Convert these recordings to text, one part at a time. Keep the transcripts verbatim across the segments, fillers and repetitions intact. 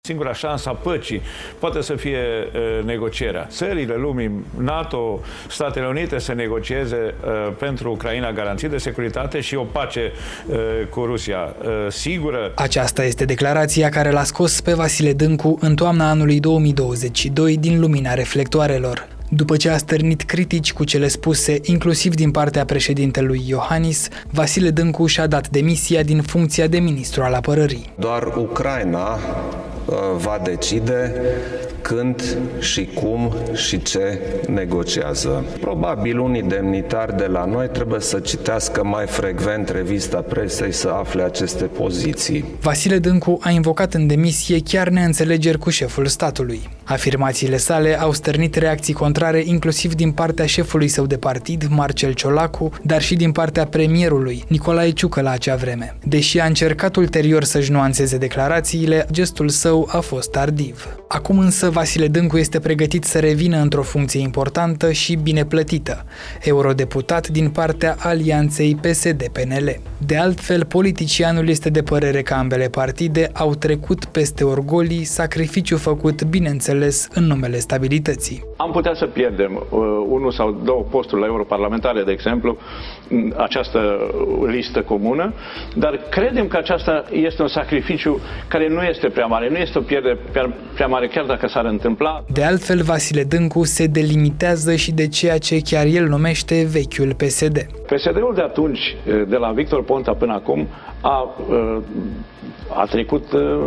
Singura șansă a păcii poate să fie uh, negocierea. Țările lumii, NATO, Statele Unite să negocieze uh, pentru Ucraina garanții de securitate și o pace uh, cu Rusia uh, sigură. Aceasta este declarația care l-a scos pe Vasile Dâncu în toamna anului două mii douăzeci și doi din lumina reflectoarelor. După ce a stârnit critici cu cele spuse, inclusiv din partea președintelui Iohannis, Vasile Dâncu și-a dat demisia din funcția de ministru al apărării. Doar Ucraina va decide când și cum și ce negociază. Probabil unii demnitari de la noi trebuie să citească mai frecvent revista presei să afle aceste poziții. Vasile Dâncu a invocat în demisie chiar neînțelegeri cu șeful statului. Afirmațiile sale au stârnit reacții contrare inclusiv din partea șefului său de partid, Marcel Ciolacu, dar și din partea premierului, Nicolae Ciucă, la acea vreme. Deși a încercat ulterior să-și nuanțeze declarațiile, gestul său a fost tardiv. Acum însă Vasile Dâncu este pregătit să revină într-o funcție importantă și bine plătită, eurodeputat din partea alianței P S D P N L. De altfel, politicianul este de părere că ambele partide au trecut peste orgolii, sacrificiu făcut, bineînțeles, în numele stabilității. Am putea să pierdem uh, unul sau două posturi la europarlamentare, de exemplu, această listă comună, dar credem că aceasta este un sacrificiu care nu este prea mare, nu este o pierdere prea, prea mare, chiar dacă s-ar întâmpla. De altfel, Vasile Dâncu se delimitează și de ceea ce chiar el numește vechiul P S D. P S D-ul de atunci, de la Victor Ponta până acum, a, a trecut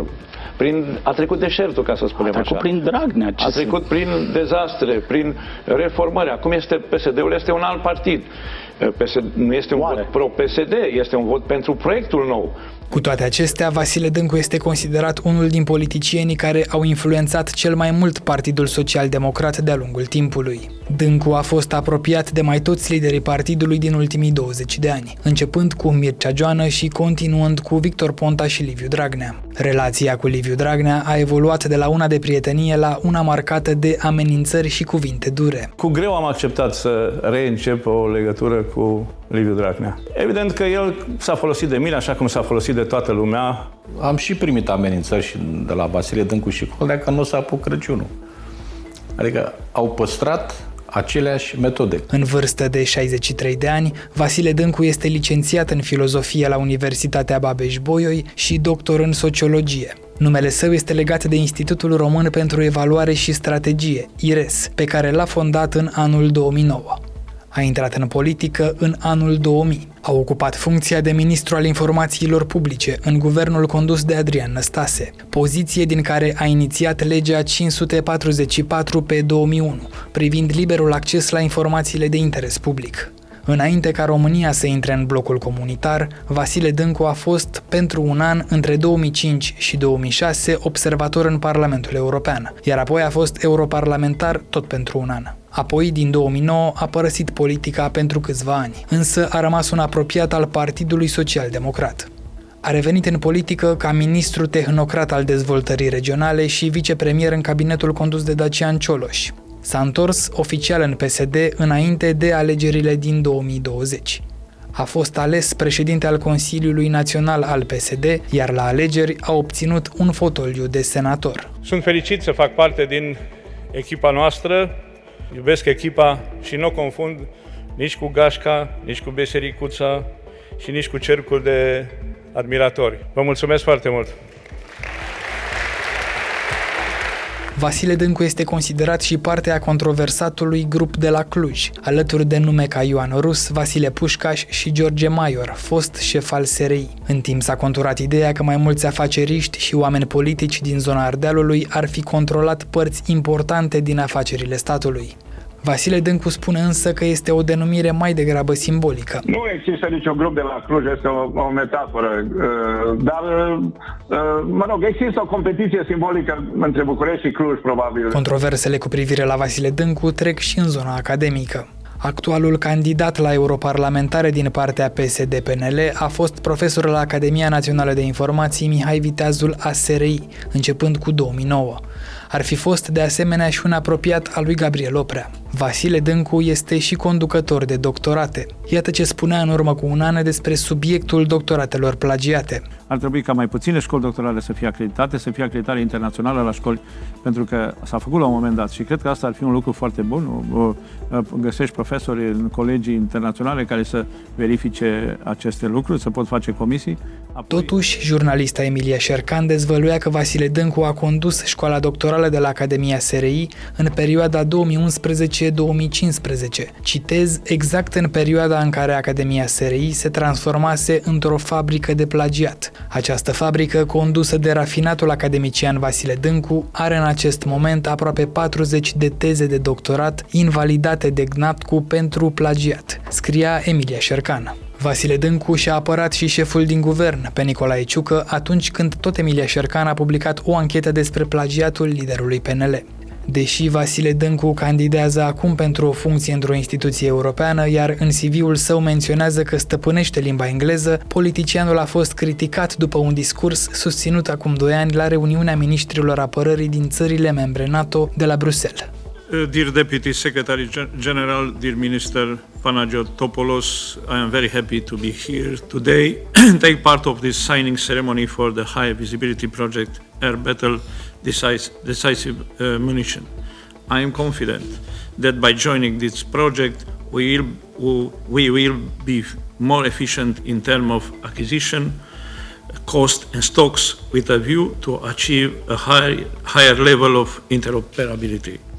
prin, a trecut deșertul, ca să spunem așa. A trecut așa. prin Dragnea. A trecut se... prin dezastre, prin reformări. Acum este, P S D-ul este un alt partid. P S D, nu este un Oare? vot pro-P S D, este un vot pentru proiectul nou. Cu toate acestea, Vasile Dâncu este considerat unul din politicienii care au influențat cel mai mult Partidul Social-Democrat de-a lungul timpului. Dâncu a fost apropiat de mai toți liderii partidului din ultimii douăzeci de ani, începând cu Mircea Joană și continuând cu Victor Ponta și Liviu Dragnea. Relația cu Liviu Dragnea a evoluat de la una de prietenie la una marcată de amenințări și cuvinte dure. Cu greu am acceptat să reîncep o legătură cu Liviu Dragnea. Evident că el s-a folosit de mine așa cum s-a folosit de toată lumea. Am și primit amenințări și de la Vasile Dâncu și Coldea că nu s-a apucat Crăciunul. Adică au păstrat aceleași metode. În vârstă de șaizeci și trei de ani, Vasile Dâncu este licențiat în filozofie la Universitatea Babeș-Bolyai și doctor în sociologie. Numele său este legat de Institutul Român pentru Evaluare și Strategie, I R E S, pe care l-a fondat în anul două mii nouă. A intrat în politică în anul două mii. A ocupat funcția de ministru al informațiilor publice în guvernul condus de Adrian Năstase, poziție din care a inițiat legea cinci sute patruzeci și patru pe două mii unu, privind liberul acces la informațiile de interes public. Înainte ca România să intre în blocul comunitar, Vasile Dâncu a fost, pentru un an, între două mii cinci și două mii șase, observator în Parlamentul European, iar apoi a fost europarlamentar tot pentru un an. Apoi, din două mii nouă, a părăsit politica pentru câțiva ani, însă a rămas un apropiat al Partidului Social-Democrat. A revenit în politică ca ministru tehnocrat al dezvoltării regionale și vicepremier în cabinetul condus de Dacian Cioloș. S-a întors oficial în P S D înainte de alegerile din două mii douăzeci. A fost ales președinte al Consiliului Național al P S D, iar la alegeri a obținut un fotoliu de senator. Sunt fericit să fac parte din echipa noastră, iubesc echipa și nu o confund nici cu gașca, nici cu besericuța și nici cu cercul de admiratori. Vă mulțumesc foarte mult! Vasile Dâncu este considerat și parte a controversatului grup de la Cluj, alături de nume ca Ioan Rus, Vasile Pușcaș și George Maior, fost șef al S R I. În timp s-a conturat ideea că mai mulți afaceriști și oameni politici din zona Ardealului ar fi controlat părți importante din afacerile statului. Vasile Dâncu spune însă că este o denumire mai degrabă simbolică. Nu există niciun grup de la Cluj, este o, o metaforă, dar, mă rog, există o competiție simbolică între București și Cluj, probabil. Controversele cu privire la Vasile Dâncu trec și în zona academică. Actualul candidat la europarlamentare din partea P S D P N L a fost profesor la Academia Națională de Informații Mihai Viteazul A S R I, începând cu două mii nouă. Ar fi fost de asemenea și un apropiat al lui Gabriel Oprea. Vasile Dâncu este și conducător de doctorate. Iată ce spunea în urmă cu un an despre subiectul doctoratelor plagiate. Ar trebui ca mai puține școli doctorale să fie acreditate, să fie acreditare internațională la școli, pentru că s-a făcut la un moment dat și cred că asta ar fi un lucru foarte bun. Găsești profesori în colegii internaționale care să verifice aceste lucruri, să pot face comisii. Apoi... Totuși, jurnalista Emilia Șercan dezvăluia că Vasile Dâncu a condus școala doctorală de la Academia S R I în perioada două mii unsprezece două mii cincisprezece. Citez, exact în perioada în care Academia S R I se transformase într-o fabrică de plagiat. Această fabrică, condusă de rafinatul academician Vasile Dâncu, are în acest moment aproape patruzeci de teze de doctorat invalidate de G N A P C U pentru plagiat, scria Emilia Șercan. Vasile Dâncu și-a apărat și șeful din guvern, pe Nicolae Ciucă, atunci când tot Emilia Șercan a publicat o anchetă despre plagiatul liderului P N L. Deși Vasile Dâncu candidează acum pentru o funcție într-o instituție europeană, iar în C V-ul său menționează că stăpânește limba engleză, politicianul a fost criticat după un discurs susținut acum doi ani la reuniunea ministrilor apărării din țările membre NATO de la Bruxelles. Dear Deputy Secretary General, dear Minister Panagiotopoulos, I am very happy to be here today and take part of this signing ceremony for the high visibility project Air Battle Decisive uh, Munition. I am confident that by joining this project we will, we will be more efficient in terms of acquisition, cost and stocks with a view to achieve a high, higher level of interoperability.